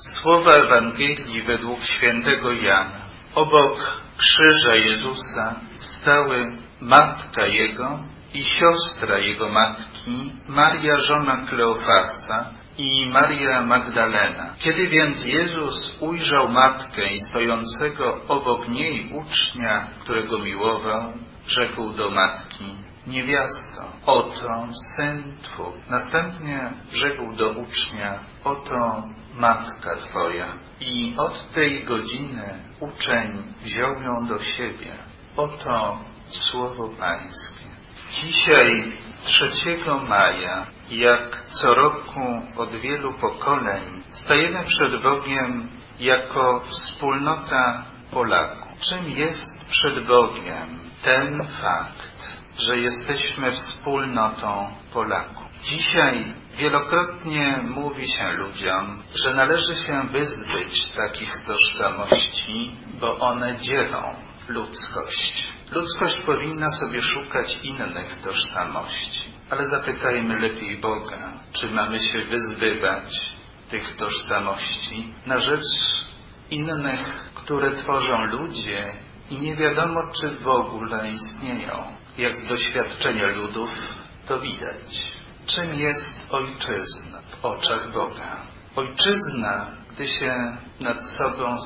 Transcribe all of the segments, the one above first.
Słowa Ewangelii według świętego Jana. Obok krzyża Jezusa stały matka Jego i siostra Jego matki, Maria żona Kleofasa i Maria Magdalena. Kiedy więc Jezus ujrzał matkę i stojącego obok niej ucznia, którego miłował, rzekł do matki: niewiasto, oto syn Twój. Następnie rzekł do ucznia: oto matka Twoja. I od tej godziny uczeń wziął ją do siebie. Oto słowo Pańskie. Dzisiaj, 3 maja, jak co roku od wielu pokoleń, stajemy przed Bogiem jako wspólnota Polaków. Czym jest przed Bogiem ten fakt, że jesteśmy wspólnotą Polaków? Dzisiaj wielokrotnie mówi się ludziom, że należy się wyzbyć takich tożsamości, bo one dzielą ludzkość. Ludzkość powinna sobie szukać innych tożsamości. Ale zapytajmy lepiej Boga, czy mamy się wyzbywać tych tożsamości na rzecz innych, które tworzą ludzie i nie wiadomo, czy w ogóle istnieją. Jak z doświadczenia ludów to widać. Czym jest ojczyzna w oczach Boga? Ojczyzna, gdy się nad sobą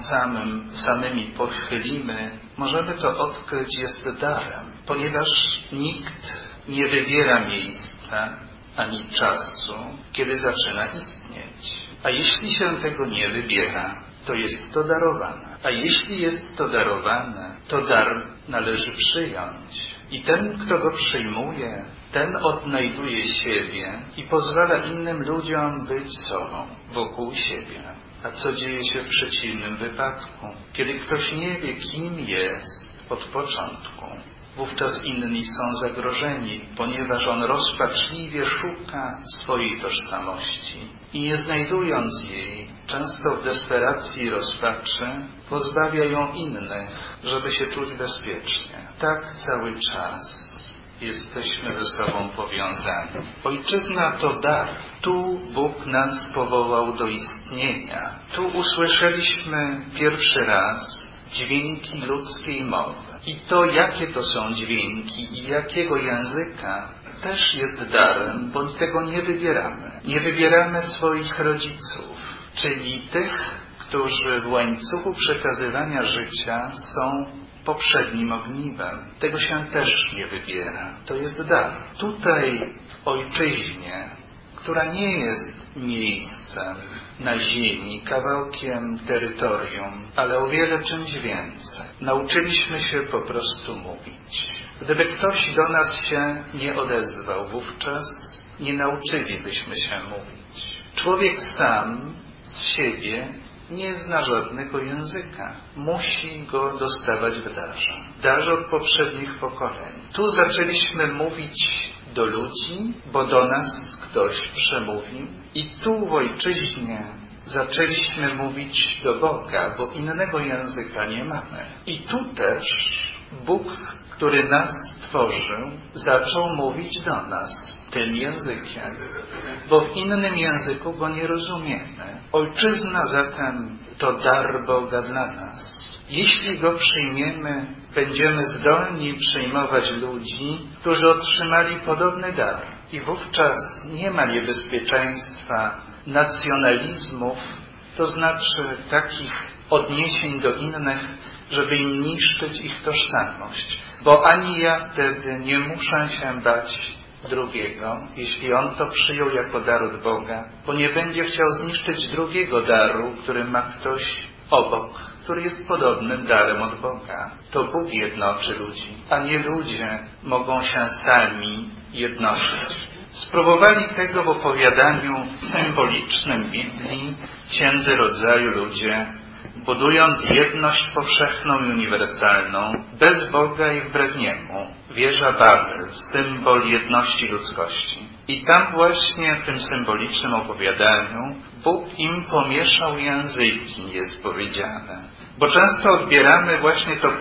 samymi pochylimy, możemy to odkryć, jest darem, ponieważ nikt nie wybiera miejsca ani czasu, kiedy zaczyna istnieć. A jeśli się tego nie wybiera, to jest to darowane. A jeśli jest to darowane, to dar należy przyjąć. I ten, kto go przyjmuje, ten odnajduje siebie i pozwala innym ludziom być sobą, wokół siebie. A co dzieje się w przeciwnym wypadku? Kiedy ktoś nie wie, kim jest od początku, wówczas inni są zagrożeni, ponieważ on rozpaczliwie szuka swojej tożsamości i nie znajdując jej, często w desperacji i rozpaczy, pozbawia ją innych, żeby się czuć bezpiecznie. Tak cały czas jesteśmy ze sobą powiązani. Ojczyzna to dar. Tu Bóg nas powołał do istnienia. Tu usłyszeliśmy pierwszy raz dźwięki ludzkiej mowy. I to, jakie to są dźwięki i jakiego języka, też jest darem, bo tego nie wybieramy. Nie wybieramy swoich rodziców, czyli tych, którzy w łańcuchu przekazywania życia są poprzednim ogniwem. Tego się też nie wybiera. To jest dar. Tutaj w ojczyźnie, która nie jest miejscem na ziemi, kawałkiem terytorium, ale o wiele czymś więcej. Nauczyliśmy się po prostu mówić. Gdyby ktoś do nas się nie odezwał, wówczas nie nauczylibyśmy się mówić. Człowiek sam z siebie nie zna żadnego języka. Musi go dostawać w darze. Darze od poprzednich pokoleń. Tu zaczęliśmy mówić do ludzi, bo do nas ktoś przemówił. I tu w ojczyźnie zaczęliśmy mówić do Boga, bo innego języka nie mamy. I tu też Bóg, który nas stworzył, zaczął mówić do nas tym językiem, bo w innym języku go nie rozumiemy. Ojczyzna zatem to dar Boga dla nas. Jeśli go przyjmiemy, będziemy zdolni przyjmować ludzi, którzy otrzymali podobny dar. I wówczas nie ma niebezpieczeństwa nacjonalizmów, to znaczy takich odniesień do innych, żeby im niszczyć ich tożsamość. Bo ani ja wtedy nie muszę się bać drugiego, jeśli on to przyjął jako dar od Boga, bo nie będzie chciał zniszczyć drugiego daru, który ma ktoś obok, który jest podobnym darem od Boga. To Bóg jednoczy ludzi, a nie ludzie mogą się sami jednoczyć. Spróbowali tego w opowiadaniu symbolicznym Biblii, Księdze Rodzaju ludzie, budując jedność powszechną i uniwersalną, bez Boga i wbrew Niemu. Wieża Babel, symbol jedności ludzkości. I tam właśnie w tym symbolicznym opowiadaniu Bóg im pomieszał języki, jest powiedziane. Bo często odbieramy właśnie to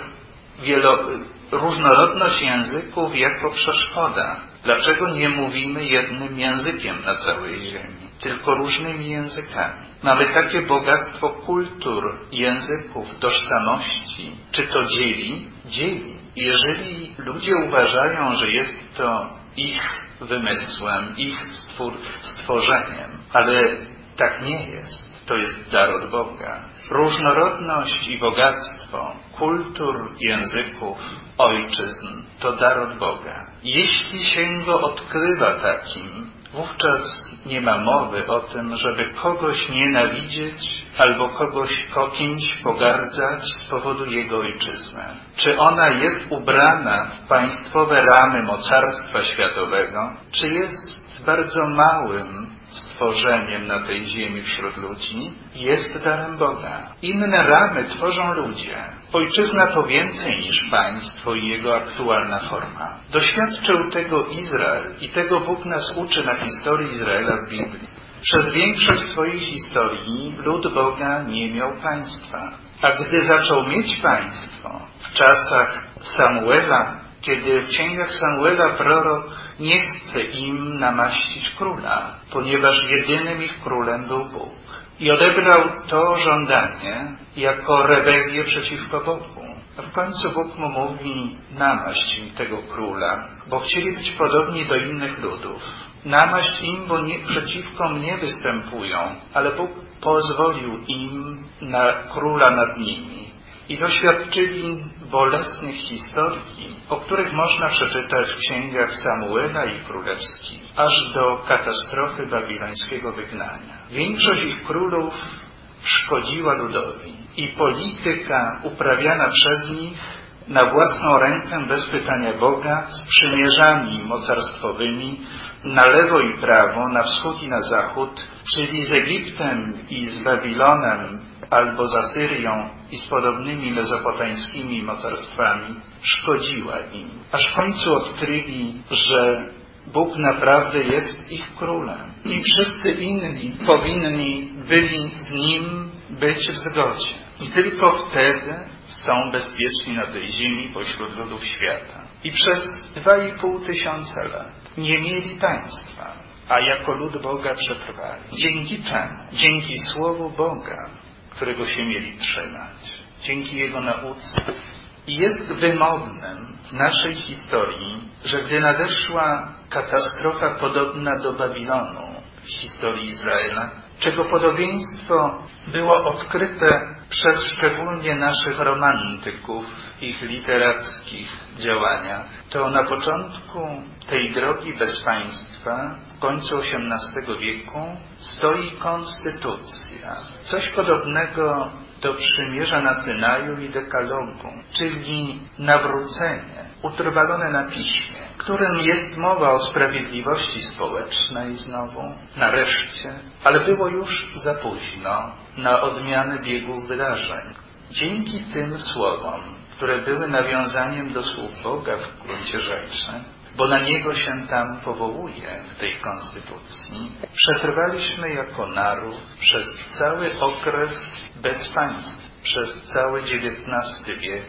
różnorodność języków jako przeszkoda. Dlaczego nie mówimy jednym językiem na całej ziemi? tylko różnymi językami. Mamy takie bogactwo kultur, języków, tożsamości. Czy to dzieli? Dzieli. Jeżeli ludzie uważają, że jest to ich wymysłem, ich stworzeniem, ale tak nie jest. To jest dar od Boga. Różnorodność i bogactwo kultur, języków, ojczyzn to dar od Boga. Jeśli się go odkrywa takim, wówczas nie ma mowy o tym, żeby kogoś nienawidzieć albo kimś pogardzać z powodu jego ojczyzny. Czy ona jest ubrana w państwowe ramy mocarstwa światowego, czy jest bardzo małym stworzeniem na tej ziemi wśród ludzi, jest darem Boga. Inne ramy tworzą ludzie. Ojczyzna to więcej niż państwo i jego aktualna forma. Doświadczył tego Izrael i tego Bóg nas uczy na historii Izraela w Biblii. Przez większość swojej historii lud Boga nie miał państwa. A gdy zaczął mieć państwo w czasach Samuela, kiedy w księgach Samuela prorok nie chce im namaścić króla, ponieważ jedynym ich królem był Bóg. I odebrał to żądanie jako rebelię przeciwko Bogu. A w końcu Bóg mu mówi: namaść im tego króla, bo chcieli być podobni do innych ludów. Namaść im, bo przeciwko mnie występują, ale Bóg pozwolił im na króla nad nimi. I doświadczyli bolesnych historii, o których można przeczytać w księgach Samuela i królewskich, aż do katastrofy babilońskiego wygnania. Większość ich królów szkodziła ludowi i polityka uprawiana przez nich na własną rękę bez pytania Boga, z przymierzami mocarstwowymi na lewo i prawo, na wschód i na zachód, czyli z Egiptem i z Babilonem, albo z Asyrią i z podobnymi mezopotańskimi mocarstwami, szkodziła im. Aż w końcu odkryli, że Bóg naprawdę jest ich królem. I wszyscy inni powinni byli z Nim być w zgodzie. I tylko wtedy są bezpieczni na tej ziemi pośród ludów świata. I przez 2,5 tysiąca lat nie mieli państwa, a jako lud Boga przetrwali. Dzięki czemu? Dzięki Słowu Boga, którego się mieli trzymać. Dzięki Jego nauce. I jest wymownym w naszej historii, że gdy nadeszła katastrofa podobna do Babilonu w historii Izraela, czego podobieństwo było odkryte przez szczególnie naszych romantyków w ich literackich działaniach, to na początku tej drogi bez państwa, w końcu XVIII wieku, stoi konstytucja. Coś podobnego do przymierza na Synaju i dekalogu, czyli nawrócenie, utrwalone na piśmie, w którym jest mowa o sprawiedliwości społecznej znowu, nareszcie, ale było już za późno na odmianę biegu wydarzeń. Dzięki tym słowom, które były nawiązaniem do słów Boga w gruncie rzeczy, bo na Niego się tam powołuje w tej konstytucji, przetrwaliśmy jako naród przez cały okres bez państw, przez cały XIX wiek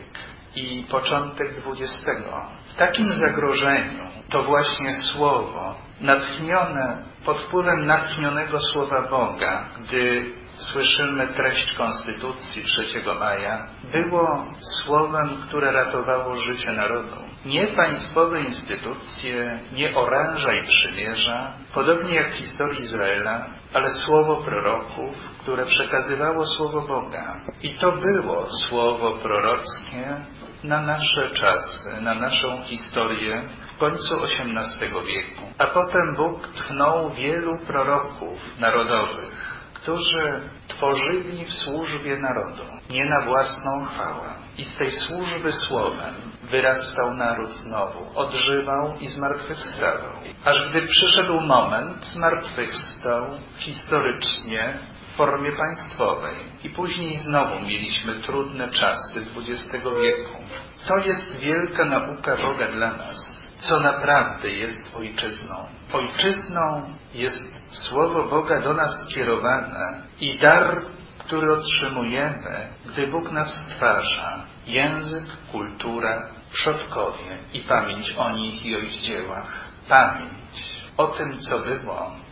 i początek XX. W takim zagrożeniu to właśnie słowo, natchnione pod wpływem natchnionego słowa Boga, gdy słyszymy treść Konstytucji 3 maja, było słowem, które ratowało życie narodu. Nie państwowe instytucje, nie oręża i przymierza, podobnie jak w historii Izraela, ale słowo proroków, które przekazywało słowo Boga. I to było słowo prorockie na nasze czasy, na naszą historię w końcu XVIII wieku. A potem Bóg tchnął wielu proroków narodowych, którzy tworzyli w służbie narodu, nie na własną chwałę. I z tej służby słowem wyrastał naród znowu, odżywał i zmartwychwstawał. Aż gdy przyszedł moment, zmartwychwstał historycznie w formie państwowej. I później znowu mieliśmy trudne czasy XX wieku. To jest wielka nauka Boga dla nas. Co naprawdę jest ojczyzną. Ojczyzną jest Słowo Boga do nas skierowane i dar, który otrzymujemy, gdy Bóg nas stwarza. Język, kultura, przodkowie i pamięć o nich i o ich dziełach. Pamięć o tym, co było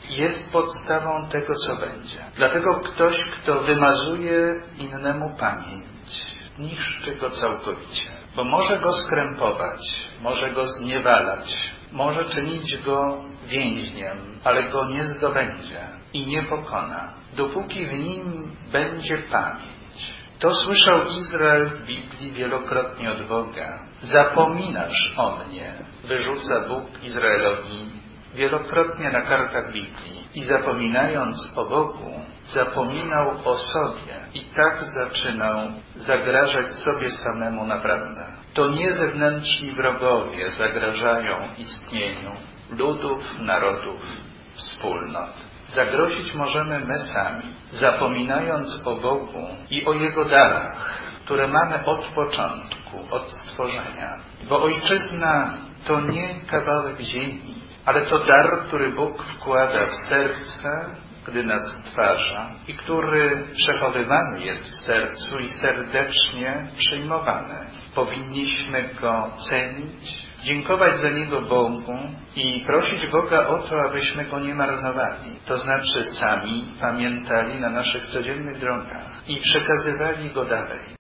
jest podstawą tego, co będzie. Dlatego ktoś, kto wymazuje innemu pamięć, niszczy go całkowicie. Bo może go skrępować, może go zniewalać, może czynić go więźniem, ale go nie zdobędzie i nie pokona, dopóki w nim będzie pamięć. To słyszał Izrael w Biblii wielokrotnie od Boga. Zapominasz o mnie, wyrzuca Bóg Izraelowi wielokrotnie na kartach Biblii. I zapominając o Bogu, zapominał o sobie i tak zaczynał zagrażać sobie samemu naprawdę. To nie zewnętrzni wrogowie zagrażają istnieniu ludów, narodów, wspólnot. Zagrozić możemy my sami, zapominając o Bogu i o Jego darach, które mamy od początku, od stworzenia. Bo ojczyzna to nie kawałek ziemi, ale to dar, który Bóg wkłada w serce, gdy nas stwarza i który przechowywany jest w sercu i serdecznie przyjmowany. Powinniśmy go cenić, dziękować za niego Bogu i prosić Boga o to, abyśmy go nie marnowali. To znaczy sami pamiętali na naszych codziennych drogach i przekazywali go dalej.